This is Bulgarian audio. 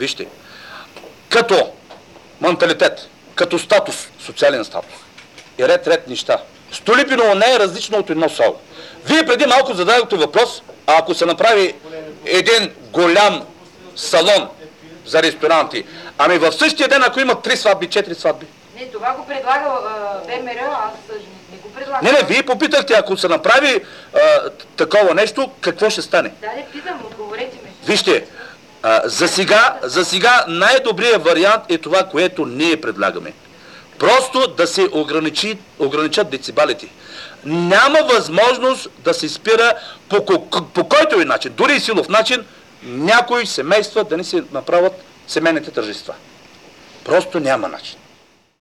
Вижте, като менталитет, като статус, социален статус и ред неща. Столипиново не е различно от едно село. Вие преди малко зададохте въпрос, а ако се направи един голям салон за ресторанти, ами в същия ден, ако има 3 сватби, 4 сватби. Не, това го предлага ВМРО, аз не го предлагам. Не, вие попитахте, ако се направи такова нещо, какво ще стане? Да, не питам, отговорете ми. Вижте, за сега най-добрият вариант е това, което ние предлагаме. Просто да се ограничат децибалите. Няма възможност да се спира по който и начин, дори и силов начин, някои семейства да не се направят семейните тържества. Просто няма начин.